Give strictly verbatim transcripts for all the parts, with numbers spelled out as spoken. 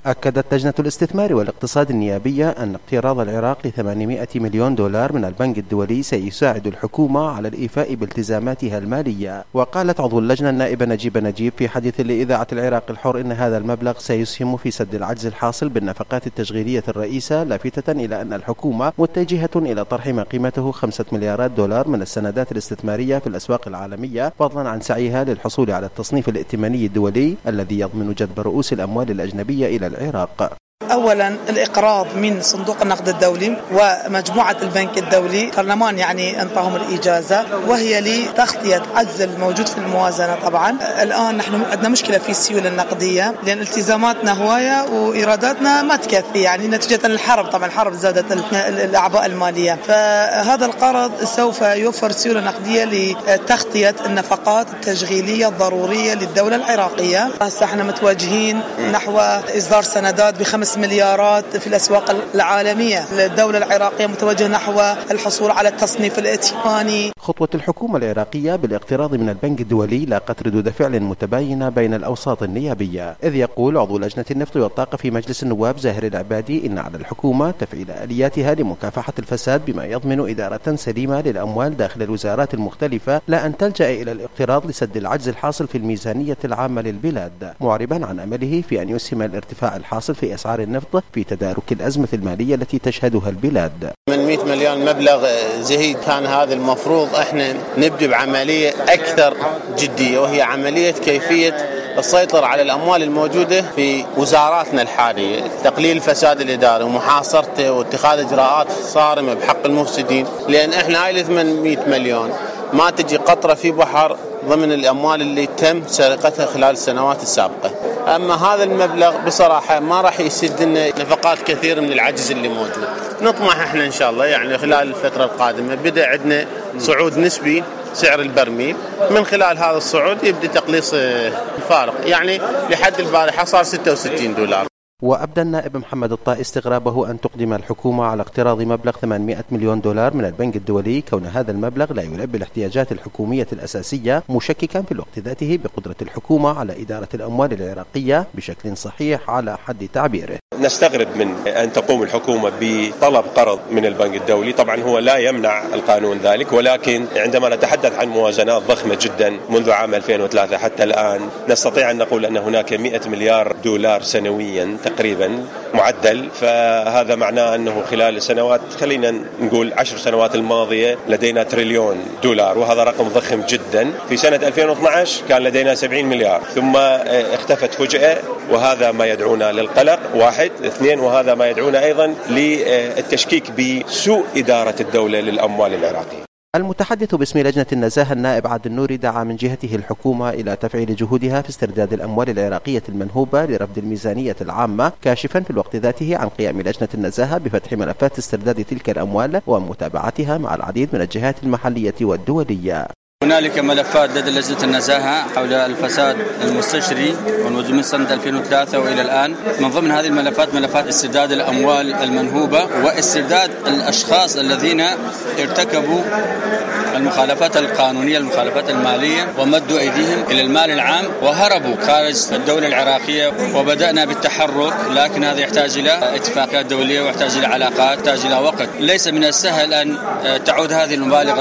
أكدت لجنة الاستثمار والاقتصاد النيابية أن اقتراض العراق لثمانمائة مليون دولار من البنك الدولي سيساعد الحكومة على الإيفاء بالتزاماتها المالية. وقالت عضو اللجنة النائبة نجيبة نجيب في حديث لإذاعة العراق الحر إن هذا المبلغ سيسهم في سد العجز الحاصل بالنفقات التشغيلية الرئيسة، لافتة إلى أن الحكومة متجهة إلى طرح ما قيمته خمسة مليارات دولار من السندات الاستثمارية في الأسواق العالمية، فضلا عن سعيها للحصول على التصنيف الائتماني الدولي الذي يضمن جذب رؤوس الأموال الأجنبية إلى العراق. أولا الإقراض من صندوق النقد الدولي ومجموعة البنك الدولي، البرلمان يعني أنطاهم الإجازة، وهي لتغطية عجز الموجود في الموازنة. طبعا الآن نحن عندنا مشكلة في السيولة النقدية لأن التزاماتنا هواية وإيراداتنا ما تكفي، يعني نتيجة الحرب. طبعا الحرب زادت الأعباء المالية، فهذا القرض سوف يوفر سيولة نقدية لتغطية النفقات التشغيلية الضرورية للدولة العراقية. هسه احنا متوجهين نحو إصدار سندات بخمس مليارات في الأسواق العالمية. الدولة العراقية متوجهة نحو الحصول على التصنيف الائتماني. خطوة الحكومة العراقية بالاقتراض من البنك الدولي لاقت ردود فعل متباينة بين الأوساط النيابية، إذ يقول عضو لجنة النفط والطاقة في مجلس النواب زاهر العبادي إن على الحكومة تفعيل آلياتها لمكافحة الفساد بما يضمن إدارة سليمة للأموال داخل الوزارات المختلفة، لا أن تلجأ إلى الاقتراض لسد العجز الحاصل في الميزانية العامة للبلاد، معربا عن أمله في أن يسهم الارتفاع الحاصل في أسعار النفط في تدارك الأزمة المالية التي تشهدها البلاد. من مئة مليون مبلغ زهيد، كان هذا المفروض احنا نبدأ بعملية أكثر جدية، وهي عملية كيفية السيطرة على الأموال الموجودة في وزاراتنا الحالية، تقليل الفساد الإداري ومحاصرته واتخاذ إجراءات صارمة بحق المفسدين، لأن احنا هاي ثمانمئة مليون ما تجي قطرة في بحر ضمن الأموال اللي تم سرقتها خلال السنوات السابقة. أما هذا المبلغ بصراحة ما راح يسد لنا نفقات كثير من العجز اللي موجود. نطمح احنا إن شاء الله يعني خلال الفترة القادمة بدأ عندنا صعود نسبي سعر البرميل، من خلال هذا الصعود يبدأ تقليص الفارق، يعني لحد البارحة صار ستة وستين دولار. وأبدى النائب محمد الطائي استغرابه أن تقدم الحكومة على اقتراض مبلغ ثمانمائة مليون دولار من البنك الدولي، كون هذا المبلغ لا يلبي الاحتياجات الحكومية الأساسية، مشككا في الوقت ذاته بقدرة الحكومة على إدارة الأموال العراقية بشكل صحيح على حد تعبيره. نستغرب من أن تقوم الحكومة بطلب قرض من البنك الدولي، طبعا هو لا يمنع القانون ذلك، ولكن عندما نتحدث عن موازنات ضخمة جدا منذ عام ألفين وثلاثة حتى الآن، نستطيع أن نقول أن هناك مئة مليار دولار سنويا تقريبا معدل، فهذا معناه أنه خلال السنوات، خلينا نقول عشر سنوات الماضية، لدينا تريليون دولار، وهذا رقم ضخم جدا. في سنة ألفين واثني عشر كان لدينا سبعين مليار، ثم اختفت فجأة، وهذا ما يدعونا للقلق. واحد اثنين وهذا ما يدعونا أيضا للتشكيك بسوء إدارة الدولة للأموال العراقية. المتحدث باسم لجنة النزاهة النائب عادل النوري دعا من جهته الحكومة إلى تفعيل جهودها في استرداد الأموال العراقية المنهوبة لرفد الميزانية العامة، كاشفا في الوقت ذاته عن قيام لجنة النزاهة بفتح ملفات استرداد تلك الأموال ومتابعتها مع العديد من الجهات المحلية والدولية. هنالك ملفات لدى لجنة النزاهة حول الفساد المستشري والموجود من سنة ألفين وثلاثة وإلى الآن. من ضمن هذه الملفات ملفات استرداد الأموال المنهوبة واسترداد الأشخاص الذين ارتكبوا المخالفات القانونية المخالفات المالية ومدوا أيديهم إلى المال العام وهربوا خارج الدولة العراقية. وبدأنا بالتحرك، لكن هذا يحتاج إلى اتفاقيات دولية ويحتاج إلى علاقات، يحتاج إلى وقت. ليس من السهل أن تعود هذه المبالغ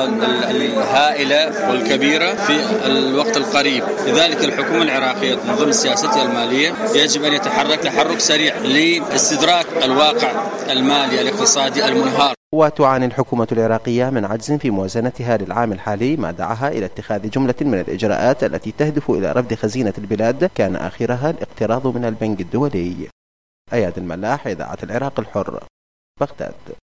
الهائلة والكبيرة في الوقت القريب. لذلك الحكومة العراقية من ضمن سياستها المالية يجب أن يتحرك تحرك سريع لاستدراك الواقع المالي الاقتصادي المنهار. وتعاني الحكومة العراقية من عجز في موازنتها للعام الحالي، ما دعاها إلى اتخاذ جملة من الإجراءات التي تهدف إلى رفد خزينة البلاد، كان آخرها الاقتراض من البنك الدولي. أياد الملاح، إذاعة العراق الحر، بغداد.